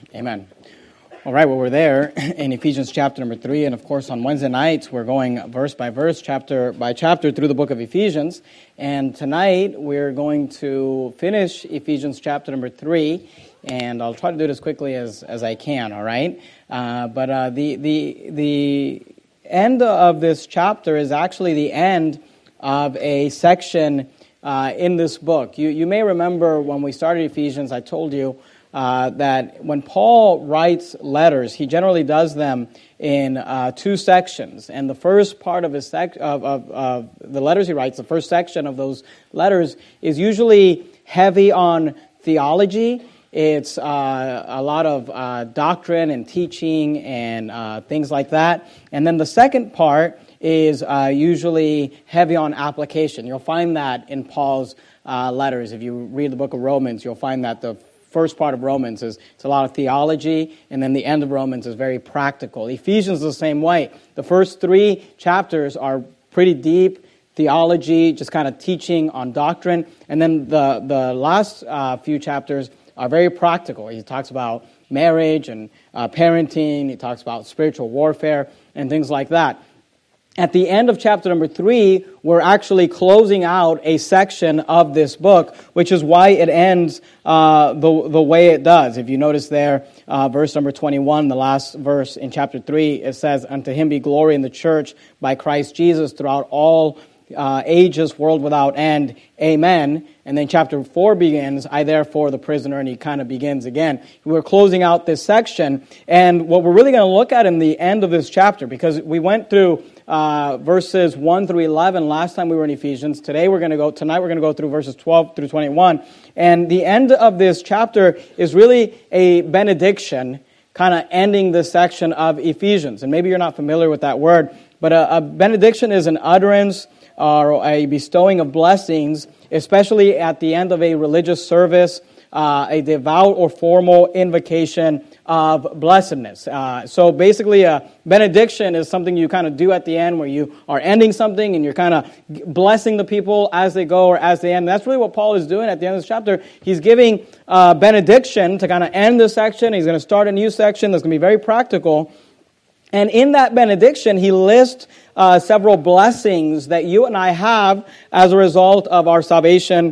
Amen. All right, well, we're there in Ephesians chapter number 3, and of course on Wednesday nights we're going verse by verse, chapter by chapter through the book of Ephesians, and tonight we're going to finish Ephesians chapter number 3, and I'll try to do it as quickly as I can, all right? But the end of this chapter is actually the end of a section in this book. You may remember when we started Ephesians, I told you that when Paul writes letters, he generally does them in two sections. And the first part of his of the letters he writes, the first section of those letters, is usually heavy on theology. It's a lot of doctrine and teaching and things like that. And then the second part is usually heavy on application. You'll find that in Paul's letters. If you read the book of Romans, you'll find that the first part of Romans is it's a lot of theology, and then the end of Romans is very practical. Ephesians is the same way. The first 3 chapters are pretty deep theology, just kind of teaching on doctrine, and then the last few chapters are very practical. He talks about marriage and parenting. He talks about spiritual warfare and things like that. At the end of chapter number 3, we're actually closing out a section of this book, which is why it ends the way it does. If you notice there, verse number 21, the last verse in chapter 3, it says, "Unto him be glory in the church by Christ Jesus throughout all ages, world without end. Amen." And then chapter 4 begins, "I therefore the prisoner," and he kind of begins again. We're closing out this section, and what we're really going to look at in the end of this chapter, because we went through verses 1 through 11 last time we were in Ephesians. Tonight we're going to go through verses 12 through 21. And the end of this chapter is really a benediction, kind of ending this section of Ephesians. And maybe you're not familiar with that word, but a benediction is an utterance or a bestowing of blessings, especially at the end of a religious service, a devout or formal invocation of blessedness. So basically a benediction is something you kind of do at the end where you are ending something and you're kind of blessing the people as they go or as they end. That's really what Paul is doing at the end of this chapter. He's giving a benediction to kind of end this section. He's going to start a new section that's going to be very practical. And in that benediction, he lists several blessings that you and I have as a result of our salvation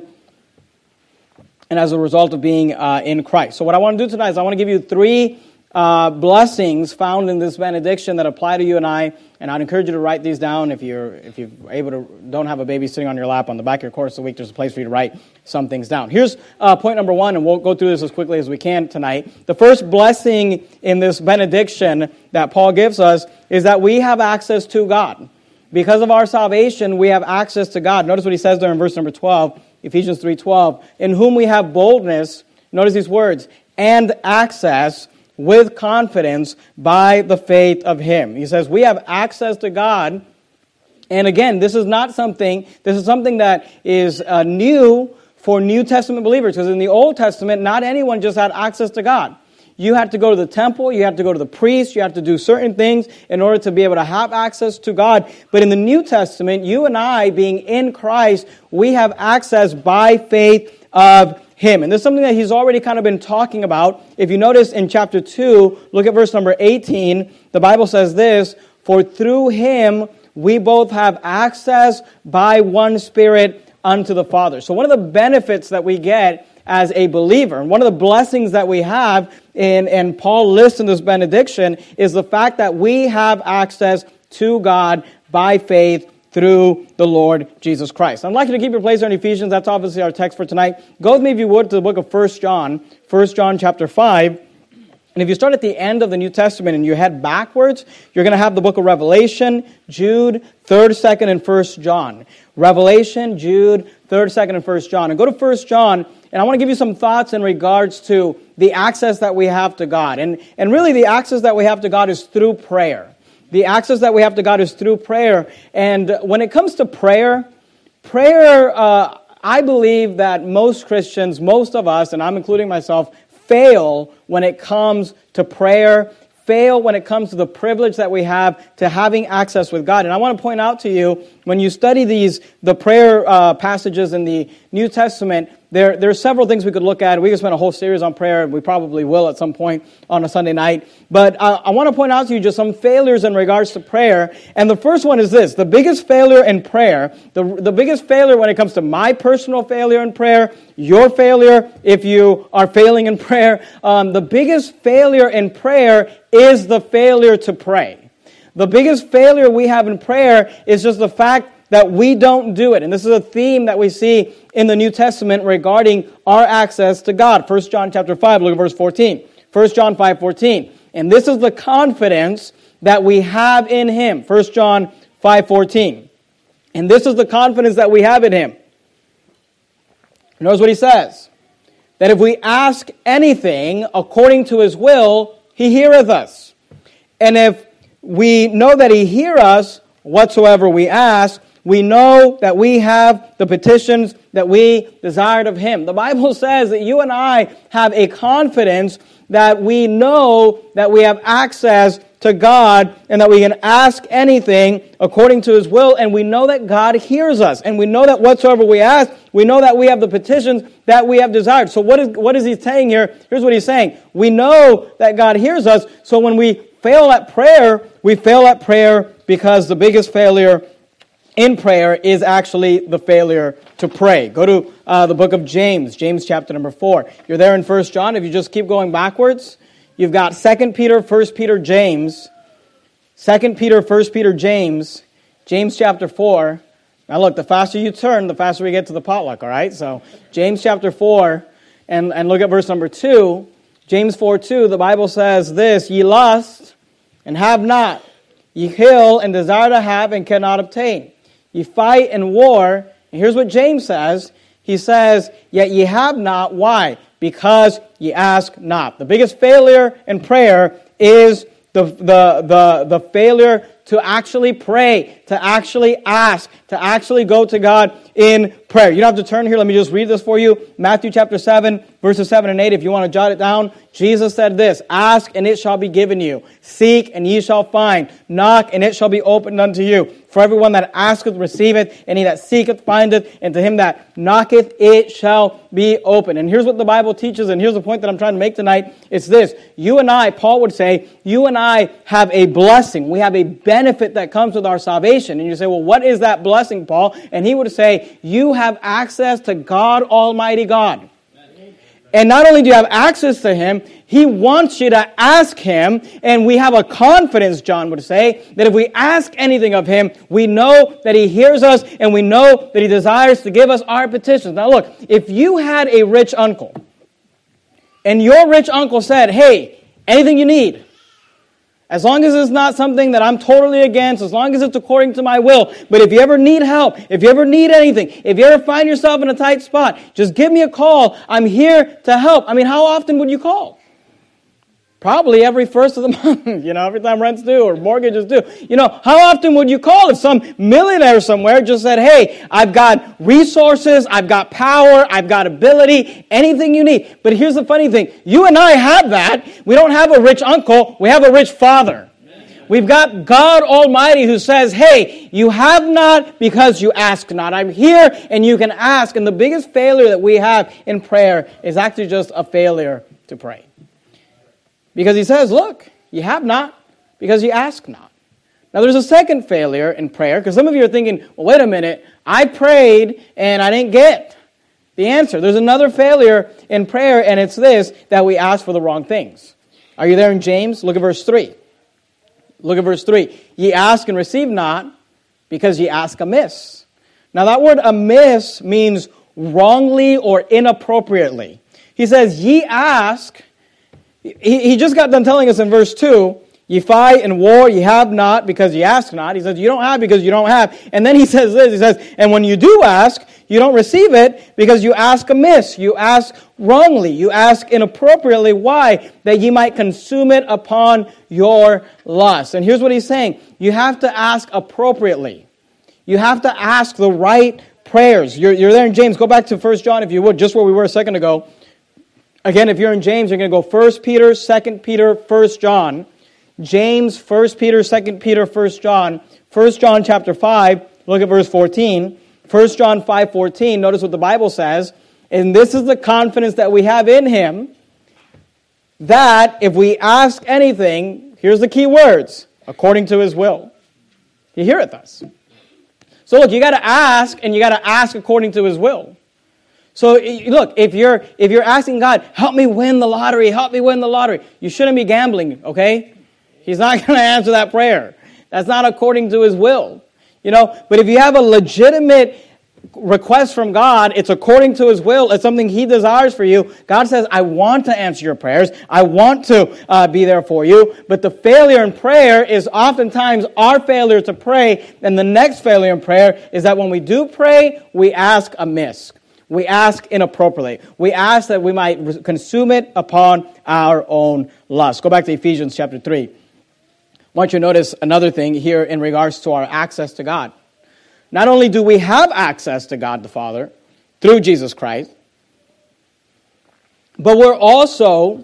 and as a result of being in Christ. So what I want to do tonight is I want to give you 3 blessings found in this benediction that apply to you and I. And I'd encourage you to write these down. If you're able to, don't have a baby sitting on your lap on the back of your course of the week, there's a place for you to write some things down. Here's point number 1, and we'll go through this as quickly as we can tonight. The first blessing in this benediction that Paul gives us is that we have access to God. Because of our salvation, we have access to God. Notice what he says there in verse number 12, Ephesians 3:12, "In whom we have boldness," notice these words, "and access with confidence by the faith of him." He says we have access to God. And again, this is something that is new for New Testament believers. Because in the Old Testament, not anyone just had access to God. You had to go to the temple, you had to go to the priest, you had to do certain things in order to be able to have access to God. But in the New Testament, you and I, being in Christ, we have access by faith of him. And this is something that he's already kind of been talking about. If you notice in chapter 2, look at verse number 18, the Bible says this, "For through him we both have access by one Spirit unto the Father." So one of the benefits that we get as a believer, and one of the blessings that we have, and Paul lists in this benediction, is the fact that we have access to God by faith through the Lord Jesus Christ. I'd like you to keep your place there in Ephesians. That's obviously our text for tonight. Go with me, if you would, to the book of 1 John chapter 5. And if you start at the end of the New Testament and you head backwards, you're going to have the book of Revelation, Jude, 3rd, 2nd, and 1 John. Revelation, Jude, 3rd, 2nd, and 1 John. And go to 1 John, and I want to give you some thoughts in regards to the access that we have to God. And really the access that we have to God is through prayer. The access that we have to God is through prayer. And when it comes to prayer, I believe that most Christians, most of us, and I'm including myself, fail when it comes to prayer, fail when it comes to the privilege that we have to having access with God. And I want to point out to you, when you study the prayer passages in the New Testament, There are several things we could look at. We could spend a whole series on prayer, and we probably will at some point on a Sunday night. But I want to point out to you just some failures in regards to prayer. And the first one is this. The biggest failure in prayer, the biggest failure when it comes to my personal failure in prayer, your failure if you are failing in prayer, the biggest failure in prayer is the failure to pray. The biggest failure we have in prayer is just the fact that we don't do it. And this is a theme that we see in the New Testament regarding our access to God. 1 John chapter 5, look at verse 14. 1 John 5:14. And this is the confidence that we have in Him. 1 John 5:14. And this is the confidence that we have in Him. Notice what he says. That if we ask anything according to His will, He heareth us. And if we know that He hear us whatsoever we ask, we know that we have the petitions that we desired of Him. The Bible says that you and I have a confidence that we know that we have access to God and that we can ask anything according to His will, and we know that God hears us. And we know that whatsoever we ask, we know that we have the petitions that we have desired. So what is He saying here? Here's what He's saying. We know that God hears us, so when we fail at prayer, we fail at prayer because the biggest failure in prayer is actually the failure to pray. Go to the book of James, James chapter number 4. You're there in 1 John. If you just keep going backwards, you've got 2 Peter, 1 Peter, James. 2 Peter, 1 Peter, James. James chapter 4. Now look, the faster you turn, the faster we get to the potluck, all right? So James chapter 4, and look at verse number 2. James 4:2, the Bible says this, Ye lust and have not. Ye kill and desire to have and cannot obtain. Ye fight and war. And here's what James says. He says, Yet ye have not. Why? Because ye ask not. The biggest failure in prayer is the failure to actually pray, to actually ask, to actually go to God in prayer. You don't have to turn here. Let me just read this for you. Matthew chapter 7, verses 7 and 8. If you want to jot it down, Jesus said this, Ask and it shall be given you. Seek and ye shall find. Knock and it shall be opened unto you. For everyone that asketh receiveth, and he that seeketh findeth, and to him that knocketh it shall be opened. And here's what the Bible teaches, and here's the point that I'm trying to make tonight. It's this. You and I, Paul would say, you and I have a blessing. We have a benefit that comes with our salvation. And you say, well, what is that blessing, Paul? And he would say, you have access to God Almighty God. And not only do you have access to Him, He wants you to ask Him, and we have a confidence, John would say, that if we ask anything of Him, we know that He hears us, and we know that He desires to give us our petitions. Now look, if you had a rich uncle, and your rich uncle said, hey, anything you need, as long as it's not something that I'm totally against, as long as it's according to my will. But if you ever need help, if you ever need anything, if you ever find yourself in a tight spot, just give me a call. I'm here to help. I mean, how often would you call? Probably every first of the month, every time rent's due or mortgage is due. How often would you call if some millionaire somewhere just said, hey, I've got resources, I've got power, I've got ability, anything you need. But here's the funny thing. You and I have that. We don't have a rich uncle. We have a rich father. We've got God Almighty who says, hey, you have not because you ask not. I'm here and you can ask. And the biggest failure that we have in prayer is actually just a failure to pray. Because He says, look, you have not because you ask not. Now there's a second failure in prayer, because some of you are thinking, well, wait a minute, I prayed and I didn't get the answer. There's another failure in prayer, and it's this, that we ask for the wrong things. Are you there in James? Look at verse 3. Look at verse 3. Ye ask and receive not, because ye ask amiss. Now that word amiss means wrongly or inappropriately. He says, ye ask. He just got done telling us in verse 2, ye fight and war, ye have not because ye ask not. He says, you don't have because you don't have. And then he says this, he says, and when you do ask, you don't receive it because you ask amiss. You ask wrongly. You ask inappropriately. Why? That ye might consume it upon your lust. And here's what he's saying. You have to ask appropriately. You have to ask the right prayers. You're there in James. Go back to 1 John if you would, just where we were a second ago. Again, if you're in James, you're going to go 1 Peter, 2 Peter, 1 John. James, 1 Peter, 2 Peter, 1 John. 1 John chapter 5, look at verse 14. 1 John 5:14, notice what the Bible says. And this is the confidence that we have in him, that if we ask anything, here's the key words, according to his will, he heareth us. So look, you got to ask, and you got to ask according to his will. So look, if you're asking God, help me win the lottery, you shouldn't be gambling, okay? He's not going to answer that prayer. That's not according to his will. But if you have a legitimate request from God, it's according to his will, it's something he desires for you. God says, I want to answer your prayers. I want to be there for you. But the failure in prayer is oftentimes our failure to pray. And the next failure in prayer is that when we do pray, we ask amiss. We ask inappropriately. We ask that we might consume it upon our own lust. Go back to Ephesians chapter 3. I want you to notice another thing here in regards to our access to God. Not only do we have access to God the Father through Jesus Christ, but we're also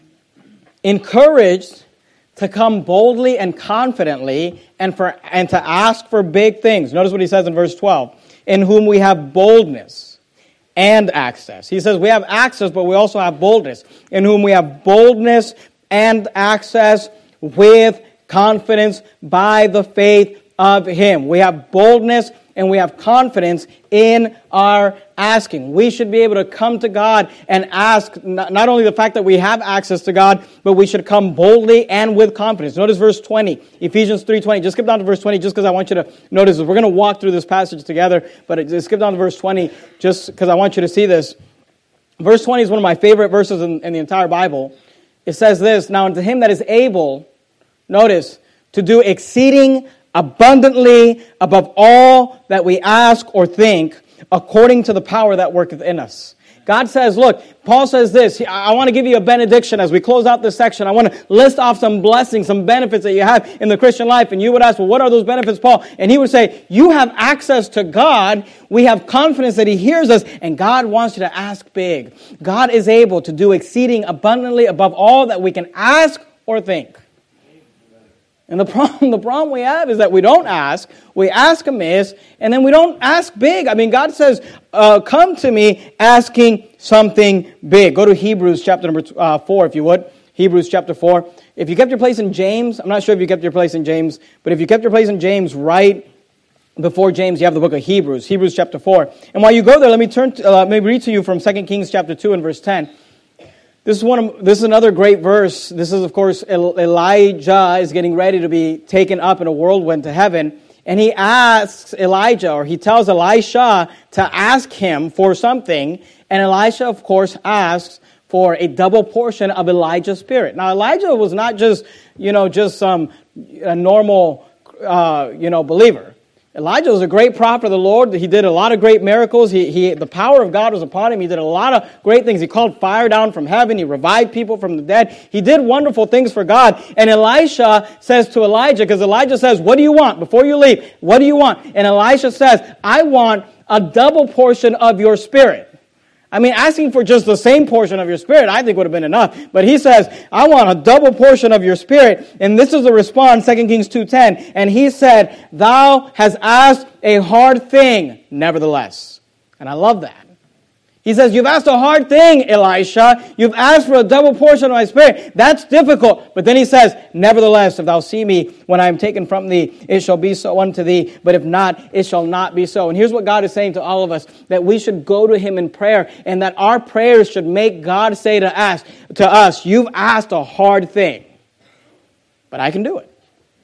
encouraged to come boldly and confidently and to ask for big things. Notice what he says in verse 12. In whom we have boldness and access. He says we have access, but we also have boldness. In whom we have boldness and access with confidence by the faith of him. We have boldness and we have confidence in our asking. We should be able to come to God and ask not only the fact that we have access to God, but we should come boldly and with confidence. Notice verse 20, Ephesians 3:20. Just skip down to verse 20 just because I want you to notice. We're going to walk through this passage together, but just skip down to verse 20 just because I want you to see this. Verse 20 is one of my favorite verses in the entire Bible. It says this, now unto him that is able, notice, to do exceeding abundantly above all that we ask or think, according to the power that worketh in us. God says, look, Paul says this, I want to give you a benediction as we close out this section. I want to list off some blessings, some benefits that you have in the Christian life. And you would ask, well, what are those benefits, Paul? And he would say, you have access to God. We have confidence that he hears us. And God wants you to ask big. God is able to do exceeding abundantly above all that we can ask or think. And the problem we have is that we don't ask, we ask amiss, and then we don't ask big. I mean, God says, come to me asking something big. Go to Hebrews chapter number 4, if you would. Hebrews chapter 4. If you kept your place in James, I'm not sure if you kept your place in James, but if you kept your place in James right before James, you have the book of Hebrews, Hebrews chapter 4. And while you go there, let me read to you from 2 Kings chapter 2 and verse 10. This is another great verse. This is, of course, Elijah is getting ready to be taken up in a whirlwind to heaven. And he asks Elijah, or he tells Elisha to ask him for something. And Elisha, of course, asks for a double portion of Elijah's spirit. Now, Elijah was not just some normal, believer. Elijah was a great prophet of the Lord. He did a lot of great miracles. The power of God was upon him. He did a lot of great things. He called fire down from heaven. He revived people from the dead. He did wonderful things for God. And Elisha says to Elijah, because Elijah says, what do you want? Before you leave, what do you want? And Elisha says, I want a double portion of your spirit. I mean, asking for just the same portion of your spirit, I think would have been enough. But he says, I want a double portion of your spirit. And this is the response, 2 Kings 2:10. And he said, thou hast asked a hard thing, nevertheless. And I love that. He says, you've asked a hard thing, Elisha. You've asked for a double portion of my spirit. That's difficult. But then he says, nevertheless, if thou see me when I am taken from thee, it shall be so unto thee. But if not, it shall not be so. And here's what God is saying to all of us, that we should go to him in prayer, and that our prayers should make God say to us, you've asked a hard thing, but I can do it.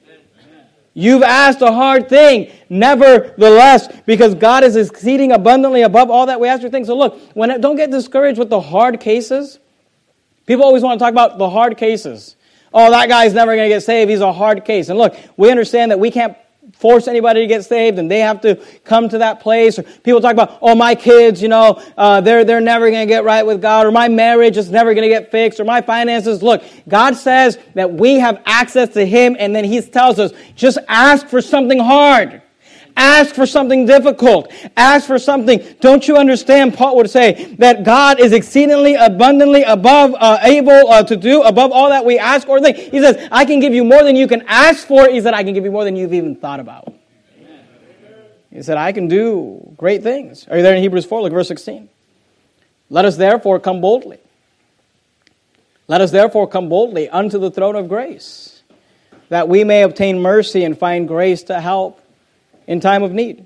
You've asked a hard thing, nevertheless, because God is exceeding abundantly above all that we ask or think. So look, don't get discouraged with the hard cases. People always want to talk about the hard cases. Oh, that guy's never going to get saved. He's a hard case. And look, we understand that we can't force anybody to get saved, and they have to come to that place. Or people talk about, oh, my kids, they're never going to get right with God, or my marriage is never going to get fixed, or my finances. Look, God says that we have access to him, and then he tells us, just ask for something hard. Ask for something difficult. Ask for something. Don't you understand? Paul would say that God is exceedingly abundantly able to do above all that we ask or think. He says, I can give you more than you can ask for. He said, I can give you more than you've even thought about. He said, I can do great things. Are you there in Hebrews 4? Look, verse 16. Let us therefore come boldly. Let us therefore come boldly unto the throne of grace, that we may obtain mercy and find grace to help in time of need.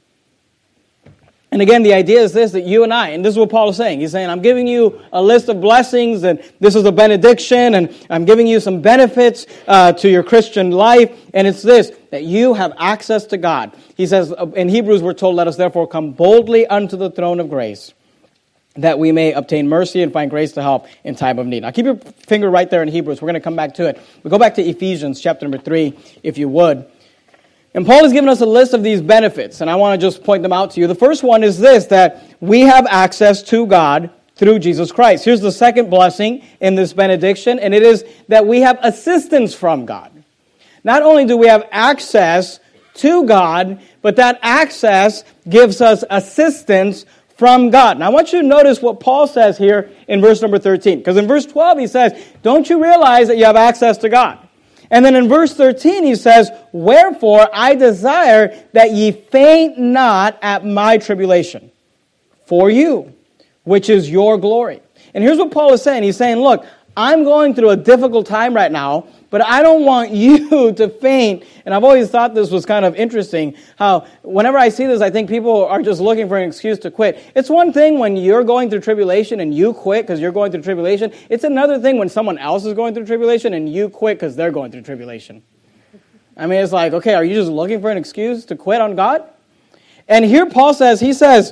And again, the idea is this, that you and I, and this is what Paul is saying. He's saying, I'm giving you a list of blessings, and this is a benediction, and I'm giving you some benefits to your Christian life. And it's this, that you have access to God. He says, in Hebrews we're told, let us therefore come boldly unto the throne of grace, that we may obtain mercy and find grace to help in time of need. Now keep your finger right there in Hebrews. We're going to come back to it. We go back to Ephesians chapter number 3, if you would. And Paul has given us a list of these benefits, and I want to just point them out to you. The first one is this, that we have access to God through Jesus Christ. Here's the second blessing in this benediction, and it is that we have assistance from God. Not only do we have access to God, but that access gives us assistance from God. Now I want you to notice what Paul says here in verse number 13, because in verse 12 he says, don't you realize that you have access to God? And then in verse 13 he says, wherefore I desire that ye faint not at my tribulation for you, which is your glory. And here's what Paul is saying. He's saying, look, I'm going through a difficult time right now, but I don't want you to faint. And I've always thought this was kind of interesting, how whenever I see this, I think people are just looking for an excuse to quit. It's one thing when you're going through tribulation and you quit because you're going through tribulation. It's another thing when someone else is going through tribulation and you quit because they're going through tribulation. I mean, it's like, okay, are you just looking for an excuse to quit on God? And here Paul says, he says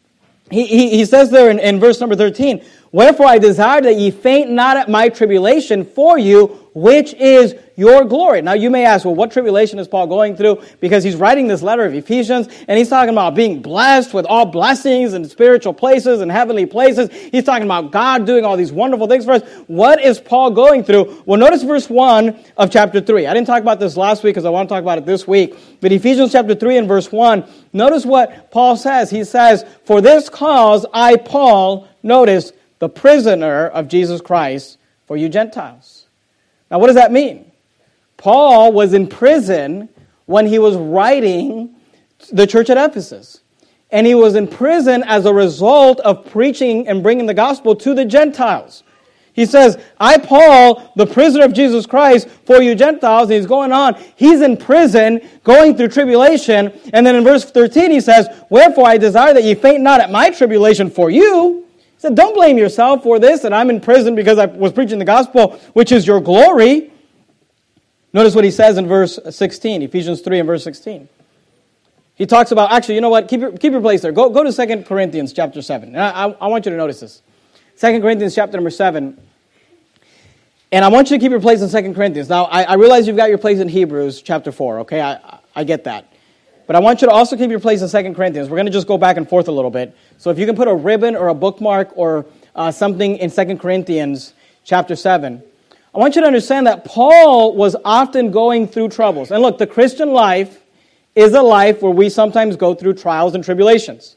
there in verse number 13, wherefore I desire that ye faint not at my tribulation for you, which is your glory. Now you may ask, well, what tribulation is Paul going through? Because he's writing this letter of Ephesians, and he's talking about being blessed with all blessings and spiritual places and heavenly places. He's talking about God doing all these wonderful things for us. What is Paul going through? Well, notice verse 1 of chapter 3. I didn't talk about this last week because I want to talk about it this week. But Ephesians chapter 3 and verse 1, notice what Paul says. He says, for this cause I, Paul, notice, the prisoner of Jesus Christ for you Gentiles. Now, what does that mean? Paul was in prison when he was writing the church at Ephesus. And he was in prison as a result of preaching and bringing the gospel to the Gentiles. He says, I, Paul, the prisoner of Jesus Christ for you Gentiles. And he's going on. He's in prison, going through tribulation. And then in verse 13 he says, wherefore I desire that ye faint not at my tribulation for you. He said, don't blame yourself for this, that I'm in prison because I was preaching the gospel, which is your glory. Notice what he says in verse 16, Ephesians 3 and verse 16. He talks about, actually, you know what, keep your place there. Go to 2 Corinthians chapter 7. And I want you to notice this. 2 Corinthians chapter number 7. And I want you to keep your place in 2 Corinthians. Now, I realize you've got your place in Hebrews chapter 4, okay? I get that. But I want you to also keep your place in 2 Corinthians. We're going to just go back and forth a little bit. So if you can put a ribbon or a bookmark or something in 2 Corinthians chapter 7. I want you to understand that Paul was often going through troubles. And look, the Christian life is a life where we sometimes go through trials and tribulations.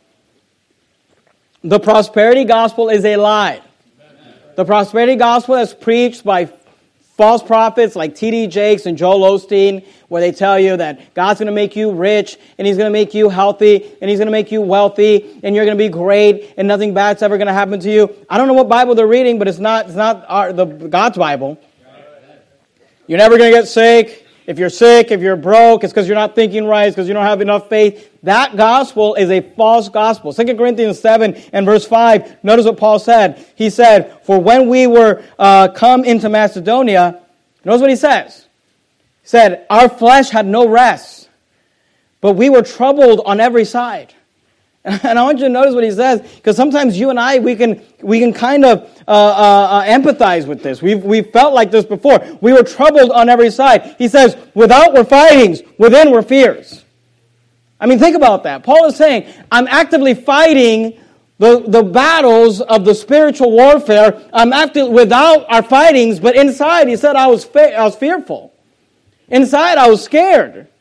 The prosperity gospel is a lie. The prosperity gospel is preached by false prophets like T.D. Jakes and Joel Osteen, where they tell you that God's going to make you rich, and He's going to make you healthy, and He's going to make you wealthy, and you're going to be great, and nothing bad's ever going to happen to you. I don't know what Bible they're reading, but it's not God's Bible. You're never going to get sick. If you're sick, if you're broke, it's because you're not thinking right, it's because you don't have enough faith. That gospel is a false gospel. 2 Corinthians 7 and verse 5, notice what Paul said. He said, for when we were come into Macedonia, notice what he says. He said, our flesh had no rest, but we were troubled on every side. And I want you to notice what he says, because sometimes you and I, we can kind of empathize with this. We've felt like this before. We were troubled on every side. He says, without were fightings, within were fears. I mean, think about that. Paul is saying, I'm actively fighting the battles of the spiritual warfare. I'm active without our fightings, but inside, he said, I was fearful. Inside, I was scared.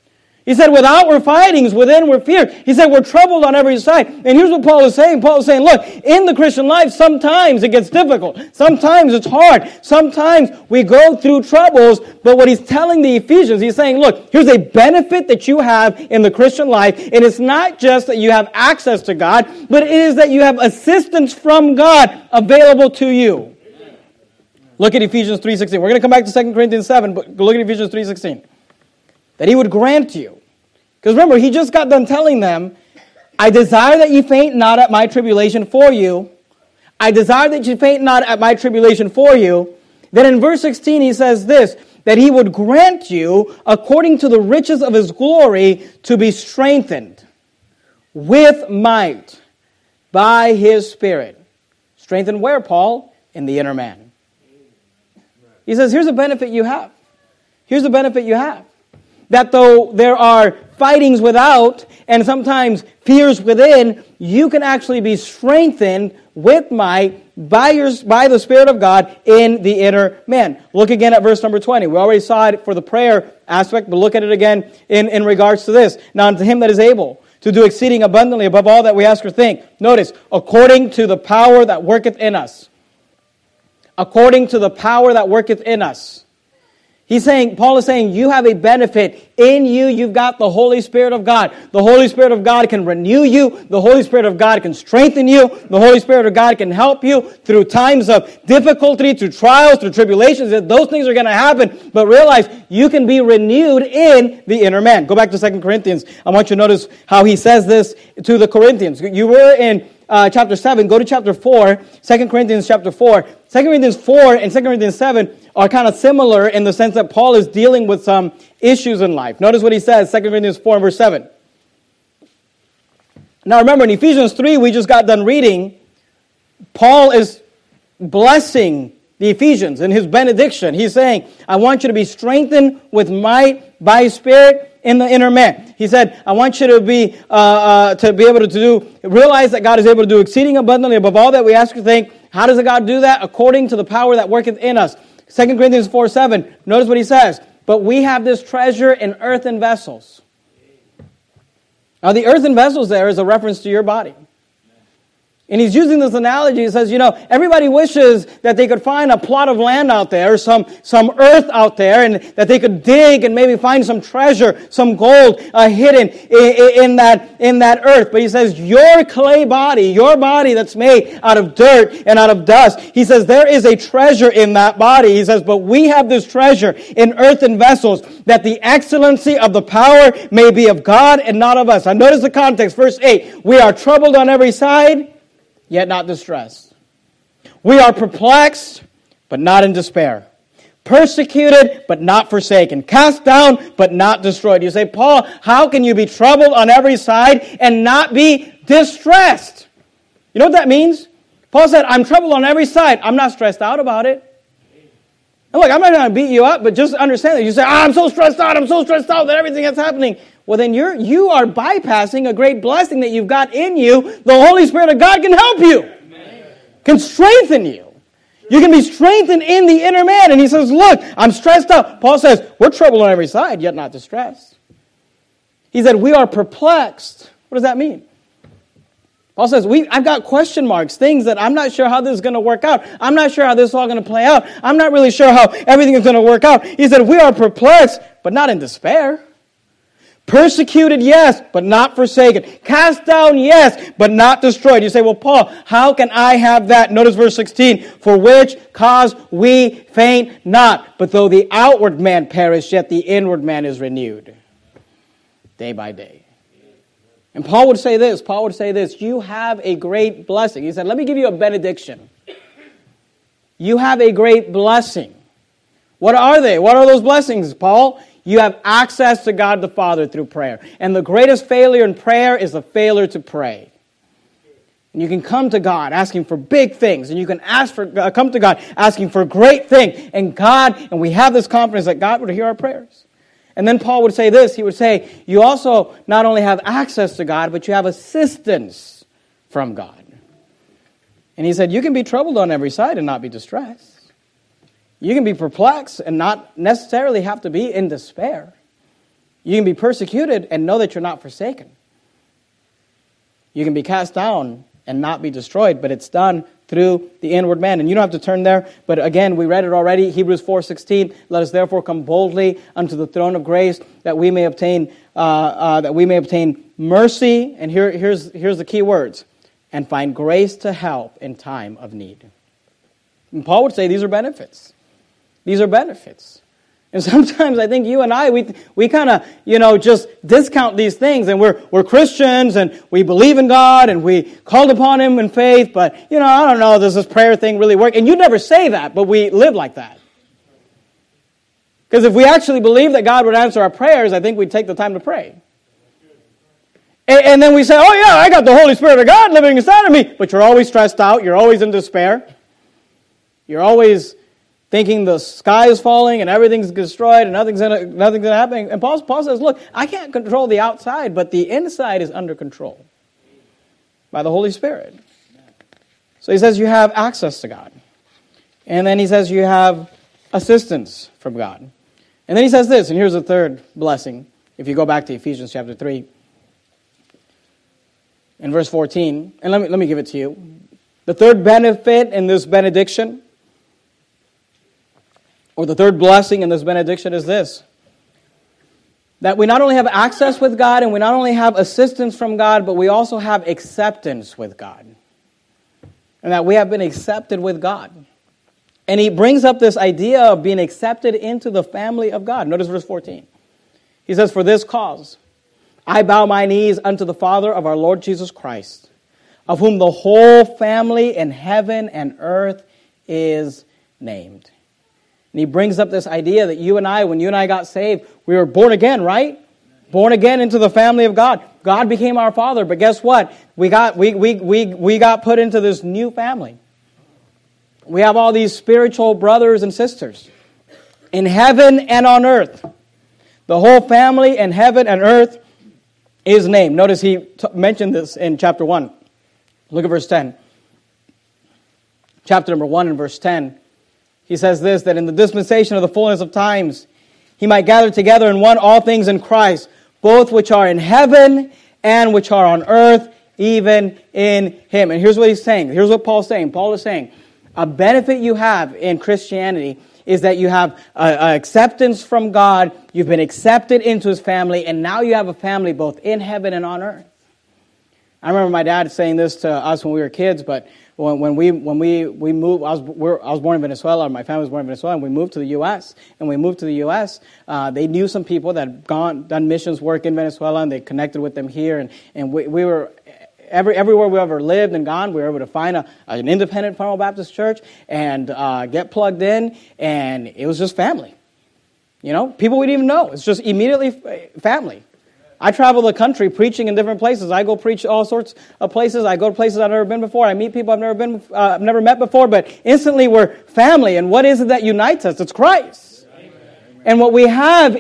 He said, with outward fightings, within we're feared. He said, we're troubled on every side. And here's what Paul is saying. Paul is saying, look, in the Christian life, sometimes it gets difficult. Sometimes it's hard. Sometimes we go through troubles. But what he's telling the Ephesians, he's saying, look, here's a benefit that you have in the Christian life. And it's not just that you have access to God, but it is that you have assistance from God available to you. Look at Ephesians 3:16. We're going to come back to 2 Corinthians 7, but look at Ephesians 3:16. That he would grant you. Because remember, he just got done telling them, I desire that ye faint not at my tribulation for you. I desire that you faint not at my tribulation for you. Then in verse 16 he says this, that he would grant you, according to the riches of his glory, to be strengthened with might by his Spirit. Strengthened where, Paul? In the inner man. He says, here's a benefit you have. Here's the benefit you have. That though there are fightings without and sometimes fears within, you can actually be strengthened with might by the Spirit of God in the inner man. Look again at verse number 20. We already saw it for the prayer aspect, but look at it again in regards to this. Now unto him that is able to do exceeding abundantly above all that we ask or think. Notice, according to the power that worketh in us. According to the power that worketh in us. Paul is saying, you have a benefit. In you, you've got the Holy Spirit of God. The Holy Spirit of God can renew you. The Holy Spirit of God can strengthen you. The Holy Spirit of God can help you through times of difficulty, through trials, through tribulations. Those things are going to happen. But realize, you can be renewed in the inner man. Go back to 2 Corinthians. I want you to notice how he says this to the Corinthians. You were in chapter 7. Go to chapter 4. 2 Corinthians chapter 4. 2 Corinthians 4 and 2 Corinthians 7 are kind of similar in the sense that Paul is dealing with some issues in life. Notice what he says, 2 Corinthians 4 and verse 7. Now remember, in Ephesians 3, we just got done reading, Paul is blessing the Ephesians in his benediction. He's saying, I want you to be strengthened with might by his Spirit in the inner man. He said, I want you to be able to realize that God is able to do exceeding abundantly above all that we ask or think. How does God do that? According to the power that worketh in us. 2 Corinthians 4:7. Notice what he says. But we have this treasure in earthen vessels. Now the earthen vessels there is a reference to your body. And he's using this analogy. He says, everybody wishes that they could find a plot of land out there, some earth out there, and that they could dig and maybe find some treasure, some gold hidden in that earth. But he says, your clay body, your body that's made out of dirt and out of dust, he says, there is a treasure in that body. He says, but we have this treasure in earthen vessels, that the excellency of the power may be of God and not of us. Now notice the context, verse 8. We are troubled on every side, yet not distressed. We are perplexed, but not in despair. Persecuted, but not forsaken. Cast down, but not destroyed. You say, Paul, how can you be troubled on every side and not be distressed? You know what that means? Paul said, I'm troubled on every side. I'm not stressed out about it. And look, I'm not going to beat you up, but just understand that. You say, I'm so stressed out that everything that's happening. Well, then you are bypassing a great blessing that you've got in you. The Holy Spirit of God can help you. Amen. Can strengthen you. You can be strengthened in the inner man. And he says, look, I'm stressed out. Paul says, we're troubled on every side, yet not distressed. He said, we are perplexed. What does that mean? Paul says, I've got question marks, things that I'm not sure how this is going to work out. I'm not sure how this is all going to play out. I'm not really sure how everything is going to work out. He said, we are perplexed, but not in despair. Persecuted, yes, but not forsaken. Cast down, yes, but not destroyed. You say, well, Paul, how can I have that? Notice verse 16. For which cause we faint not. But though the outward man perish, yet the inward man is renewed day by day. And Paul would say this, you have a great blessing. He said, let me give you a benediction. You have a great blessing. What are they? What are those blessings, Paul? You have access to God the Father through prayer. And the greatest failure in prayer is the failure to pray. And you can come to God asking for big things. And you can come to God asking for great things. And we have this confidence that God would hear our prayers. And then Paul would say this. He would say, you also not only have access to God, but you have assistance from God. And he said, you can be troubled on every side and not be distressed. You can be perplexed and not necessarily have to be in despair. You can be persecuted and know that you're not forsaken. You can be cast down and not be destroyed, but it's done through the inward man. And you don't have to turn there, but again, we read it already, Hebrews 4:16. Let us therefore come boldly unto the throne of grace, that we may obtain mercy. And here's the key words: and find grace to help in time of need. And Paul would say these are benefits. These are benefits. And sometimes I think you and I, we kind of, just discount these things, and we're Christians and we believe in God and we called upon Him in faith, but, I don't know, does this prayer thing really work? And you never say that, but we live like that. Because if we actually believe that God would answer our prayers, I think we'd take the time to pray. And then we say, oh yeah, I got the Holy Spirit of God living inside of me, but you're always stressed out, you're always in despair, you're always thinking the sky is falling and everything's destroyed and nothing's going to happen. And Paul says, look, I can't control the outside, but the inside is under control by the Holy Spirit. So he says you have access to God. And then he says you have assistance from God. And then he says this, and here's the third blessing. If you go back to Ephesians chapter 3, in verse 14, and let me give it to you. The third benefit in this benediction, or the third blessing in this benediction, is this: that we not only have access with God and we not only have assistance from God, but we also have acceptance with God. And that we have been accepted with God. And he brings up this idea of being accepted into the family of God. Notice verse 14. He says, for this cause I bow my knees unto the Father of our Lord Jesus Christ, of whom the whole family in heaven and earth is named. And he brings up this idea that you and I, when you and I got saved, we were born again, right? Born again into the family of God. God became our Father, but guess what? We got put into this new family. We have all these spiritual brothers and sisters in heaven and on earth. The whole family in heaven and earth is named. Notice he mentioned this in chapter 1. Look at verse 10. Chapter number 1 and verse 10. He says this, that in the dispensation of the fullness of times, he might gather together in one all things in Christ, both which are in heaven and which are on earth, even in him. And here's what he's saying. Here's what Paul's saying. Paul is saying, a benefit you have in Christianity is that you have acceptance from God, you've been accepted into His family, and now you have a family both in heaven and on earth. I remember my dad saying this to us when we were kids, but when we moved, I was born in Venezuela, my family was born in Venezuela, and we moved to the U.S. And we moved to the U.S., they knew some people that had done missions work in Venezuela, and they connected with them here, and we were... Everywhere we ever lived and gone, we were able to find an independent Farmville Baptist church and get plugged in, and it was just family. People we didn't even know. It's just immediately family. I travel the country preaching in different places. I go preach all sorts of places. I go to places I've never been before. I meet people I've never met before, but instantly we're family. And what is it that unites us? It's Christ. And what we have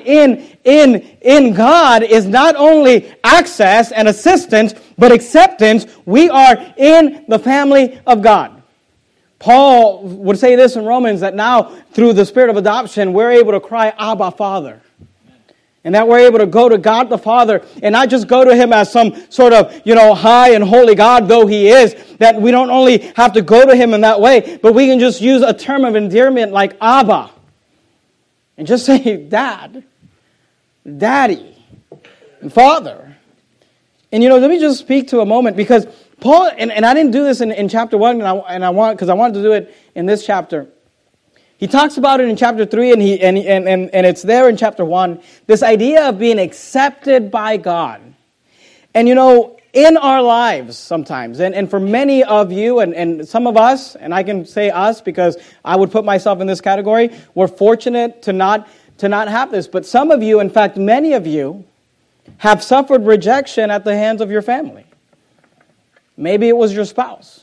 in God is not only access and assistance, but acceptance. We are in the family of God. Paul would say this in Romans, that now through the Spirit of adoption, we're able to cry, Abba, Father. And that we're able to go to God the Father and not just go to Him as some sort of, high and holy God, though He is. That we don't only have to go to Him in that way, but we can just use a term of endearment like Abba. And just say, Dad, Daddy, and Father. And let me just speak to a moment, because Paul, and I didn't do this in chapter 1, because I wanted to do it in this chapter. He talks about it in chapter 3, and it's there in chapter 1. This idea of being accepted by God. And in our lives sometimes, and for many of you, and some of us, and I can say us because I would put myself in this category, we're fortunate to not have this. But some of you, in fact, many of you, have suffered rejection at the hands of your family. Maybe it was your spouse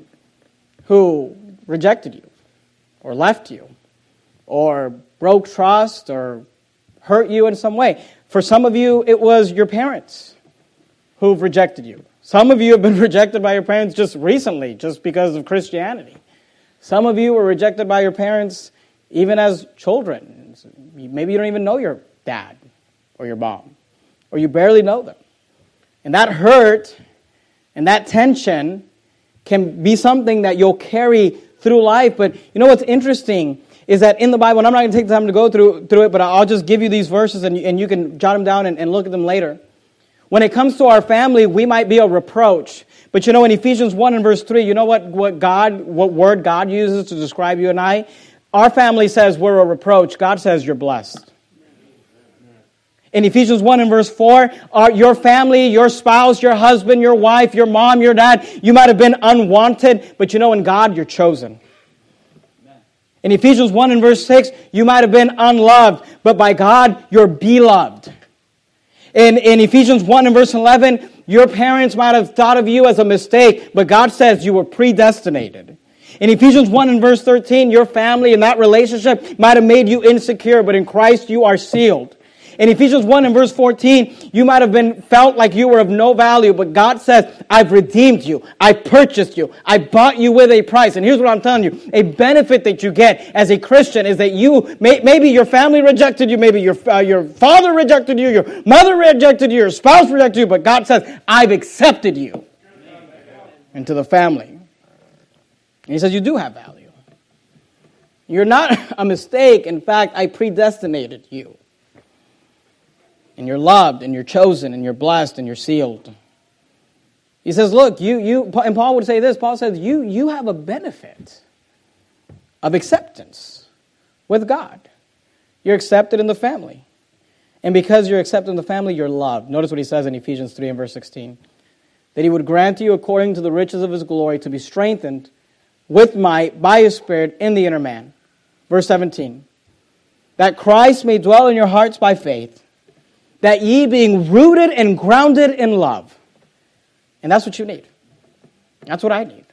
who rejected you, or left you, or broke trust, or hurt you in some way. For some of you, it was your parents who've rejected you. Some of you have been rejected by your parents just recently, just because of Christianity. Some of you were rejected by your parents even as children. Maybe you don't even know your dad. or your mom, or you barely know them. And that hurt and that tension can be something that you'll carry through life. But you know what's interesting is that in the Bible, and I'm not going to take the time to go through it, but I'll just give you these verses and you can jot them down and look at them later. When it comes to our family, we might be a reproach. But you know, in Ephesians 1 and verse 3, you know what word God uses to describe you and I? Our family says we're a reproach. God says you're blessed. In Ephesians 1 and verse 4, your family, your spouse, your husband, your wife, your mom, your dad, you might have been unwanted, but you know in God you're chosen. In Ephesians 1 and verse 6, you might have been unloved, but by God you're beloved. In Ephesians 1 and verse 11, your parents might have thought of you as a mistake, but God says you were predestinated. In Ephesians 1 and verse 13, your family and that relationship might have made you insecure, but in Christ you are sealed. In Ephesians 1 and verse 14, you might have felt like you were of no value, but God says, I've redeemed you. I purchased you. I bought you with a price. And here's what I'm telling you. A benefit that you get as a Christian is that maybe your family rejected you, maybe your father rejected you, your mother rejected you, your spouse rejected you, but God says, I've accepted you into the family. And He says, you do have value. You're not a mistake. In fact, I predestinated you. And you're loved, and you're chosen, and you're blessed, and you're sealed. He says, look, and Paul would say this, Paul says, you have a benefit of acceptance with God. You're accepted in the family. And because you're accepted in the family, you're loved. Notice what he says in Ephesians 3 and verse 16. That He would grant you according to the riches of His glory to be strengthened with might by His Spirit in the inner man. Verse 17. That Christ may dwell in your hearts by faith, that ye being rooted and grounded in love. And that's what you need. That's what I need.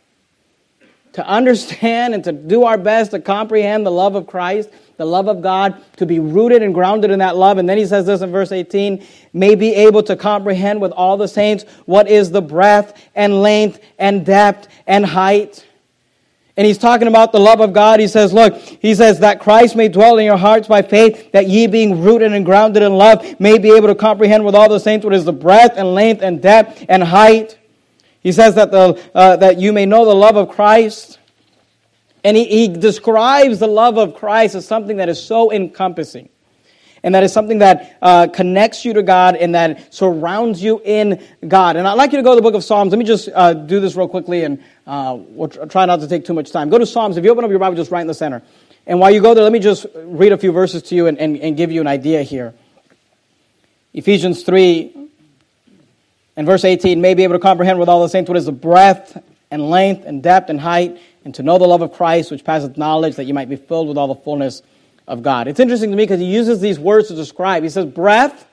To understand and to do our best to comprehend the love of Christ, the love of God, to be rooted and grounded in that love. And then he says this in verse 18, may be able to comprehend with all the saints what is the breadth and length and depth and height. And he's talking about the love of God. He says, look, he says that Christ may dwell in your hearts by faith, that ye being rooted and grounded in love may be able to comprehend with all the saints what is the breadth and length and depth and height. He says that that you may know the love of Christ. And he describes the love of Christ as something that is so encompassing. And that is something that connects you to God and that surrounds you in God. And I'd like you to go to the book of Psalms. Let me just do this real quickly, and we'll try not to take too much time. Go to Psalms. If you open up your Bible, just right in the center. And while you go there, let me just read a few verses to you and give you an idea here. Ephesians 3 and verse 18, may be able to comprehend with all the saints what is the breadth and length and depth and height, and to know the love of Christ, which passeth knowledge, that you might be filled with all the fullness of God. It's interesting to me because he uses these words to describe. He says breadth,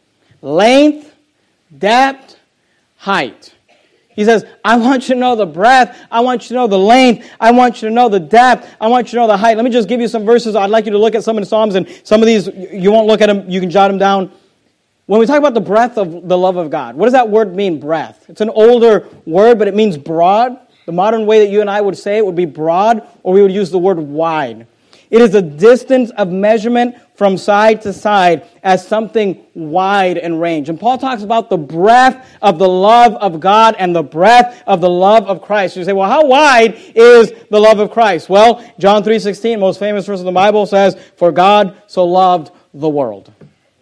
length, depth, height. He says, I want you to know the breadth. I want you to know the length. I want you to know the depth. I want you to know the height. Let me just give you some verses. I'd like you to look at some of the Psalms, and some of these, you won't look at them. You can jot them down. When we talk about the breadth of the love of God, what does that word mean, breadth? It's an older word, but it means broad. The modern way that you and I would say it would be broad, or we would use the word wide. It is a distance of measurement from side to side as something wide in range. And Paul talks about the breadth of the love of God and the breadth of the love of Christ. You say, well, how wide is the love of Christ? Well, John 3:16, most famous verse of the Bible, says, for God so loved the world.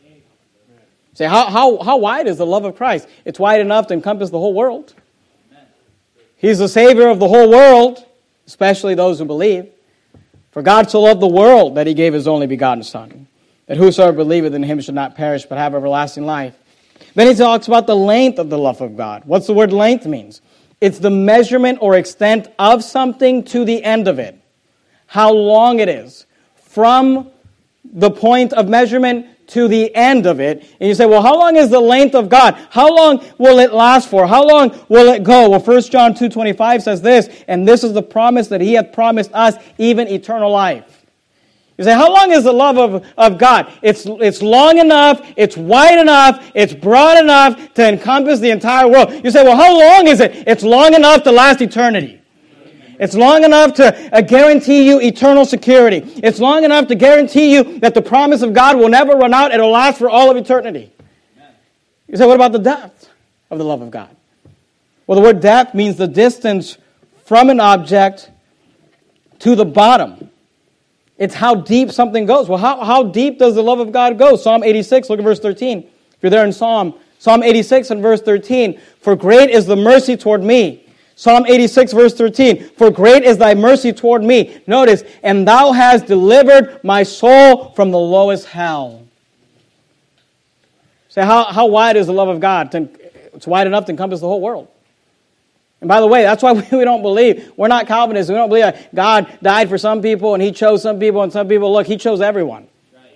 Say, how wide is the love of Christ? It's wide enough to encompass the whole world. He's the Savior of the whole world, especially those who believe. For God so loved the world that He gave His only begotten Son, that whosoever believeth in Him should not perish but have everlasting life. Then he talks about the length of the love of God. What's the word length means? It's the measurement or extent of something to the end of it. How long it is. From the point of measurement to the end of it. And you say, well, how long is the length of God? How long will it last for? How long will it go? Well, 1 John 2:25 says this, and this is the promise that He hath promised us, even eternal life. You say, how long is the love of God? It's long enough, it's wide enough, it's broad enough to encompass the entire world. You say, well, how long is it? It's long enough to last eternity. It's long enough to guarantee you eternal security. It's long enough to guarantee you that the promise of God will never run out. It'll last for all of eternity. You say, what about the depth of the love of God? Well, the word depth means the distance from an object to the bottom. It's how deep something goes. Well, how deep does the love of God go? Psalm 86, look at verse 13. If you're there in Psalm 86 and verse 13. For great is the mercy toward me. Psalm 86, verse 13. For great is thy mercy toward me. Notice, and thou hast delivered my soul from the lowest hell. Say, how wide is the love of God? It's wide enough to encompass the whole world. And by the way, that's why we don't believe. We're not Calvinists. We don't believe that God died for some people and He chose some people and some people, look, He chose everyone.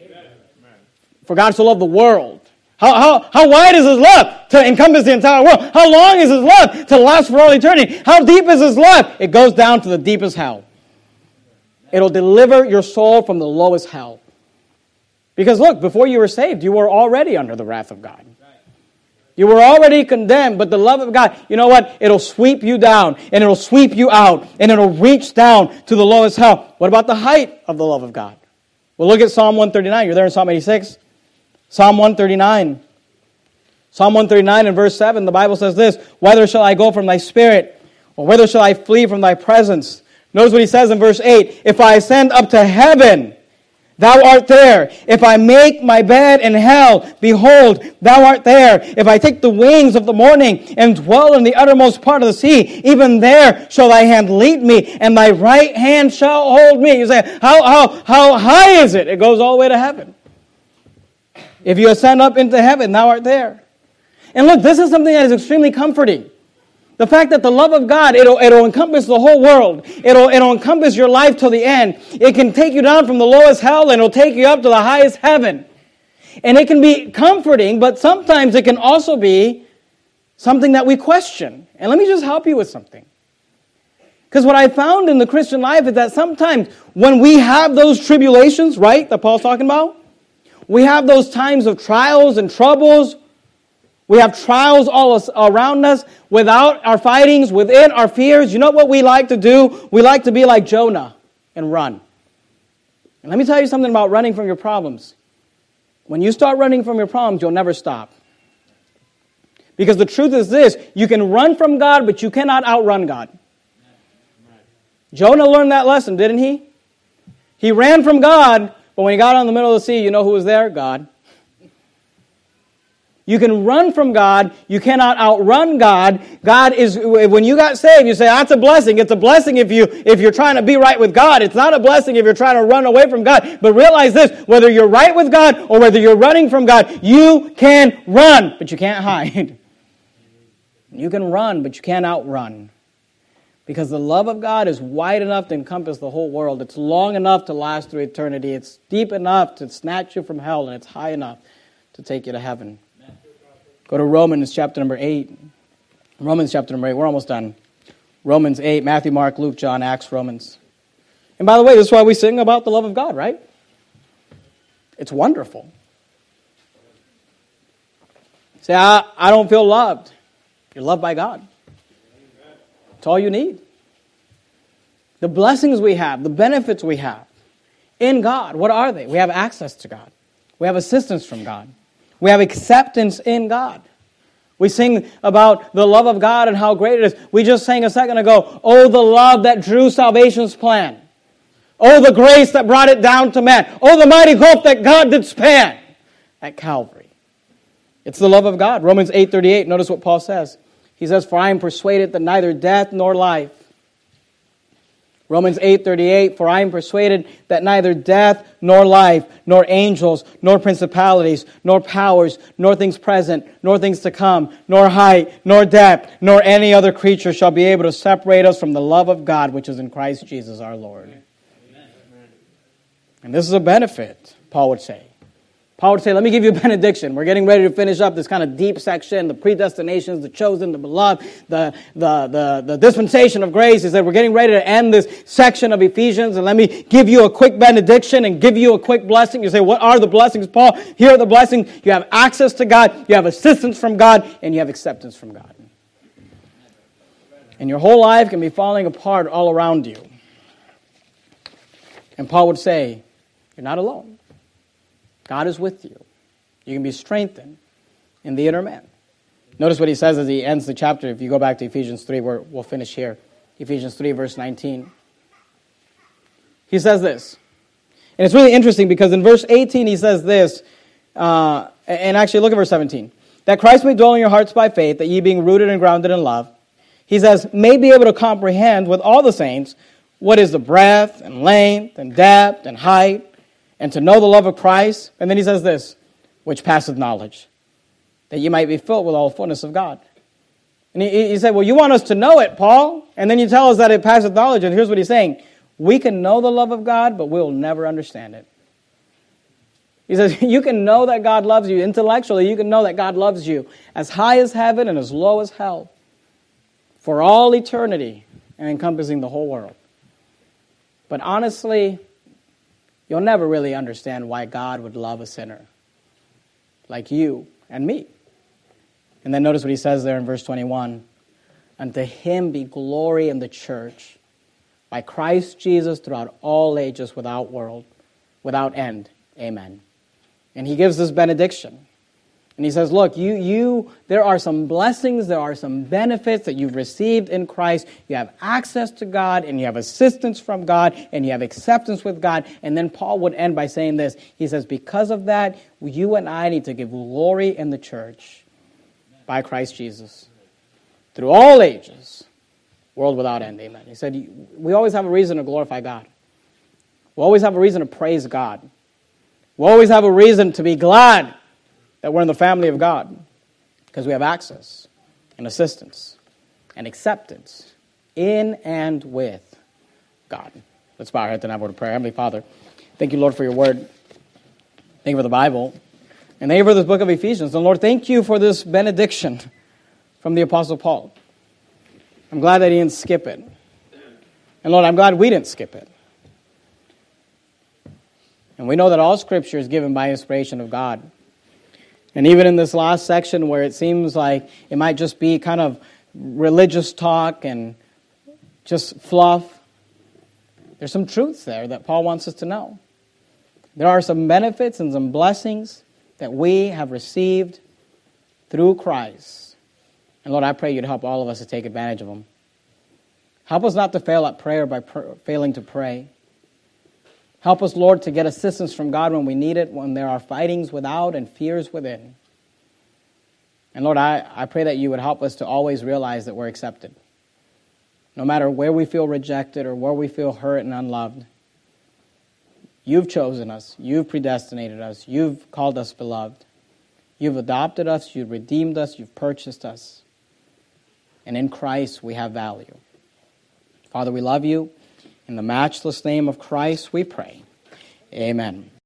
For God so loved the world. How wide is His love to encompass the entire world? How long is His love to last for all eternity? How deep is His love? It goes down to the deepest hell. It'll deliver your soul from the lowest hell. Because look, before you were saved, you were already under the wrath of God. You were already condemned, but the love of God, you know what? It'll sweep you down, and it'll sweep you out, and it'll reach down to the lowest hell. What about the height of the love of God? Well, look at Psalm 139. You're there in Psalm 86. Psalm 139. Psalm 139 and verse 7, the Bible says this, whither shall I go from thy spirit, or whither shall I flee from thy presence? Notice what he says in verse 8, if I ascend up to heaven, thou art there. If I make my bed in hell, behold, thou art there. If I take the wings of the morning and dwell in the uttermost part of the sea, even there shall thy hand lead me, and thy right hand shall hold me. You say, how high is it? It goes all the way to heaven. If you ascend up into heaven, thou art there. And look, this is something that is extremely comforting. The fact that the love of God, it'll encompass the whole world. It'll encompass your life till the end. It can take you down from the lowest hell and it'll take you up to the highest heaven. And it can be comforting, but sometimes it can also be something that we question. And let me just help you with something. Because what I found in the Christian life is that sometimes when we have those tribulations, right, that Paul's talking about, we have those times of trials and troubles. We have trials all around us, without our fightings, within our fears. You know what we like to do? We like to be like Jonah and run. And let me tell you something about running from your problems. When you start running from your problems, you'll never stop. Because the truth is this, you can run from God, but you cannot outrun God. Jonah learned that lesson, didn't he? He ran from God, but when he got out in the middle of the sea, you know who was there? God. You can run from God. You cannot outrun God. God is, when you got saved, you say, that's a blessing. It's a blessing if you're trying to be right with God. It's not a blessing if you're trying to run away from God. But realize this, whether you're right with God or whether you're running from God, you can run, but you can't hide. You can run, but you can't outrun. Because the love of God is wide enough to encompass the whole world. It's long enough to last through eternity. It's deep enough to snatch you from hell, and it's high enough to take you to heaven. Go to Romans chapter number 8. Romans chapter number 8. We're almost done. Romans 8, Matthew, Mark, Luke, John, Acts, Romans. And by the way, this is why we sing about the love of God, right? It's wonderful. Say, I don't feel loved. You're loved by God. That's all you need. The blessings we have, the benefits we have in God, what are they? We have access to God. We have assistance from God. We have acceptance in God. We sing about the love of God and how great it is. We just sang a second ago, oh, the love that drew salvation's plan. Oh, the grace that brought it down to man. Oh, the mighty gulf that God did span at Calvary. It's the love of God. Romans 8:38, notice what Paul says. He says, for I am persuaded that neither death nor life. Romans 8:38, for I am persuaded that neither death nor life, nor angels, nor principalities, nor powers, nor things present, nor things to come, nor height, nor depth, nor any other creature shall be able to separate us from the love of God which is in Christ Jesus our Lord. Amen. And this is a benefit, Paul would say. Paul would say, let me give you a benediction. We're getting ready to finish up this kind of deep section, the predestinations, the chosen, the beloved, the dispensation of grace. He said, we're getting ready to end this section of Ephesians, and let me give you a quick benediction and give you a quick blessing. You say, what are the blessings, Paul? Here are the blessings. You have access to God, you have assistance from God, and you have acceptance from God. And your whole life can be falling apart all around you. And Paul would say, you're not alone. God is with you. You can be strengthened in the inner man. Notice what he says as he ends the chapter. If you go back to Ephesians 3, we'll finish here. Ephesians 3, verse 19. He says this. And it's really interesting because in verse 18 he says this. And actually look at verse 17. That Christ may dwell in your hearts by faith, that ye being rooted and grounded in love, he says, may be able to comprehend with all the saints what is the breadth and length and depth and height, and to know the love of Christ. And then he says this, which passeth knowledge, that you might be filled with all fullness of God. And he said, well, you want us to know it, Paul? And then you tell us that it passeth knowledge. And here's what he's saying. We can know the love of God, but we'll never understand it. He says, you can know that God loves you. Intellectually, you can know that God loves you as high as heaven and as low as hell for all eternity and encompassing the whole world. But honestly, you'll never really understand why God would love a sinner like you and me. And then notice what he says there in verse 21. Unto him be glory in the church by Christ Jesus throughout all ages without end. Amen. And he gives this benediction. And he says, look, there are some blessings, there are some benefits that you've received in Christ. You have access to God, and you have assistance from God, and you have acceptance with God. And then Paul would end by saying this. He says, because of that, you and I need to give glory in the church by Christ Jesus through all ages, world without end. Amen. He said, we always have a reason to glorify God. We always have a reason to praise God. We always have a reason to be glad that we're in the family of God because we have access and assistance and acceptance in and with God. Let's bow our heads and have a word of prayer. Heavenly Father, thank you, Lord, for your word. Thank you for the Bible. And thank you for this book of Ephesians. And Lord, thank you for this benediction from the Apostle Paul. I'm glad that he didn't skip it. And Lord, I'm glad we didn't skip it. And we know that all Scripture is given by inspiration of God. And even in this last section where it seems like it might just be kind of religious talk and just fluff, there's some truths there that Paul wants us to know. There are some benefits and some blessings that we have received through Christ. And Lord, I pray you'd help all of us to take advantage of them. Help us not to fail at prayer by failing to pray. Help us, Lord, to get assistance from God when we need it, when there are fightings without and fears within. And Lord, I pray that you would help us to always realize that we're accepted. No matter where we feel rejected or where we feel hurt and unloved, you've chosen us, you've predestinated us, you've called us beloved. You've adopted us, you've redeemed us, you've purchased us. And in Christ we have value. Father, we love you. In the matchless name of Christ we pray. Amen.